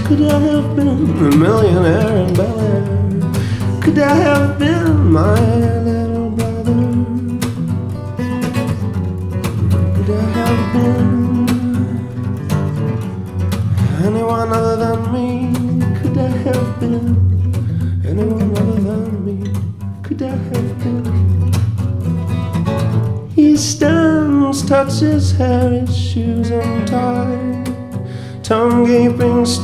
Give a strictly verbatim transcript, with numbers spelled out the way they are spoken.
Could I have been a millionaire in Bel Air? Could I have been my little brother? Could I have been anyone other than me? Could I have been anyone other than me? Could I have been? He stands, touches hair, his shoes untied, tongue gaping,